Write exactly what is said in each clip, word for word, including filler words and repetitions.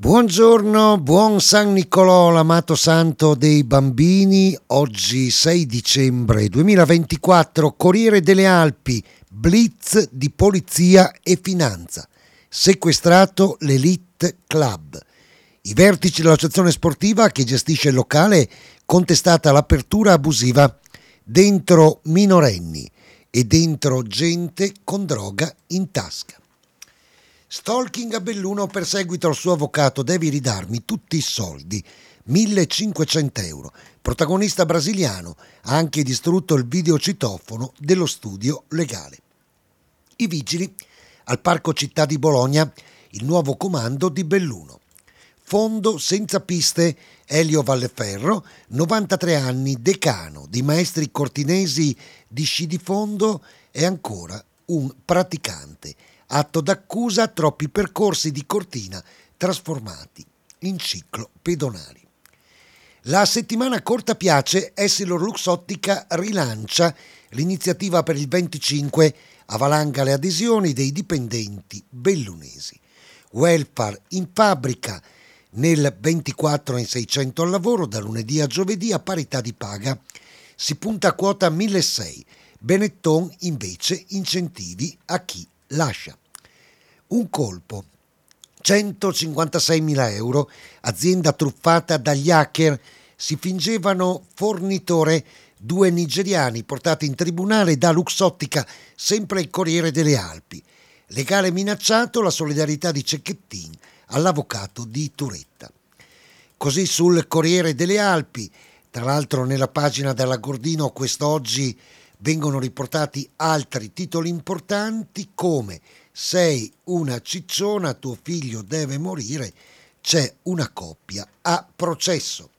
Buongiorno, buon San Nicolò, l'amato santo dei bambini. Oggi sei dicembre duemilaventiquattro, Corriere delle Alpi, blitz di polizia e finanza. Sequestrato l'Elite Club. I vertici dell'associazione sportiva che gestisce il locale contestata l'apertura abusiva dentro minorenni e dentro gente con droga in tasca. Stalking a Belluno, perseguito al suo avvocato, devi ridarmi tutti i soldi, millecinquecento euro. Protagonista brasiliano ha anche distrutto il videocitofono dello studio legale. I vigili al Parco Città di Bologna, il nuovo comando di Belluno. Fondo senza piste, Elio Valleferro, novantatré anni, decano dei maestri cortinesi di sci di fondo, è ancora un praticante. Atto d'accusa, troppi percorsi di Cortina trasformati in ciclo pedonali. La settimana corta piace, Essilor Luxottica rilancia l'iniziativa per il venticinque, a valanga le adesioni dei dipendenti bellunesi. Welfare in fabbrica, nel ventiquattro in seicento al lavoro, da lunedì a giovedì a parità di paga. Si punta a quota milleseicento, Benetton invece incentivi a chi lascia. Un colpo, centocinquantaseimila euro, azienda truffata dagli hacker, si fingevano fornitore, due nigeriani portati in tribunale da Luxottica, sempre il Corriere delle Alpi. Legale minacciato, la solidarietà di Cecchettin all'avvocato di Turetta. Così sul Corriere delle Alpi, tra l'altro nella pagina della Gordino quest'oggi vengono riportati altri titoli importanti come «Sei una cicciona, tuo figlio deve morire, c'è una coppia a processo».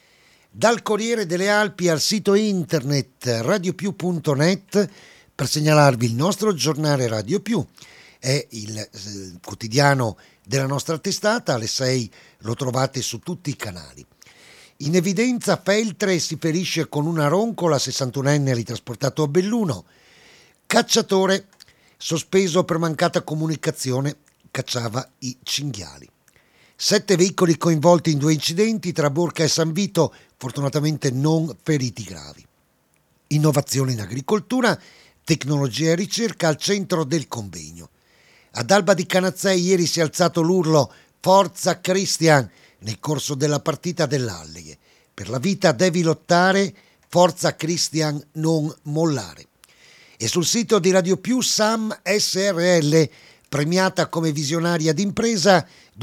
Dal Corriere delle Alpi al sito internet radiopiù punto net per segnalarvi il nostro giornale Radio Più. È il eh, quotidiano della nostra testata, alle sei lo trovate su tutti i canali. In evidenza Feltre si ferisce con una roncola, sessantunenne ritrasportato a Belluno. Cacciatore sospeso per mancata comunicazione, cacciava i cinghiali. Sette veicoli coinvolti in due incidenti tra Borca e San Vito, fortunatamente non feriti gravi. Innovazione in agricoltura, tecnologia e ricerca al centro del convegno. Ad Alba di Canazzei ieri si è alzato l'urlo «Forza Cristian!» nel corso della partita dell'Alleghe. Per la vita devi lottare, forza Cristian, non mollare. E sul sito di Radio Più Sam S R L, premiata come visionaria d'impresa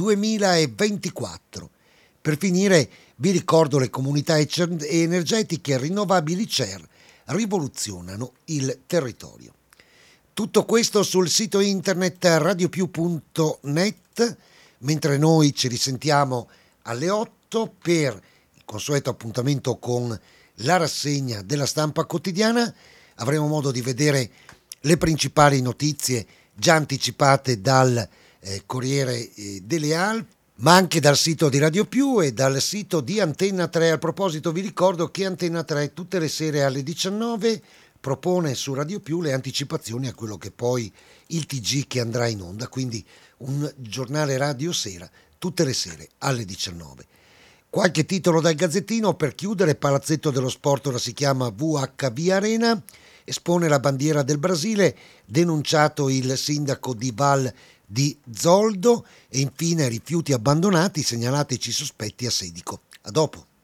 duemilaventiquattro. Per finire vi ricordo le comunità energetiche rinnovabili C E R rivoluzionano il territorio. Tutto questo sul sito internet radiopiù punto net, mentre noi ci risentiamo alle otto per il consueto appuntamento con la rassegna della stampa quotidiana. Avremo modo di vedere le principali notizie già anticipate dal eh, Corriere eh, delle Alpi, ma anche dal sito di Radio Più e dal sito di Antenna tre. A proposito vi ricordo che Antenna tre tutte le sere alle diciannove propone su Radio Più le anticipazioni a quello che poi il T G che andrà in onda, quindi un giornale radio sera tutte le sere alle diciannove. Qualche titolo dal Gazzettino per chiudere. Palazzetto dello Sport, ora si chiama V H V Arena, espone la bandiera del Brasile, denunciato il sindaco di Val di Zoldo, e infine rifiuti abbandonati, segnalateci sospetti a Sedico. A dopo.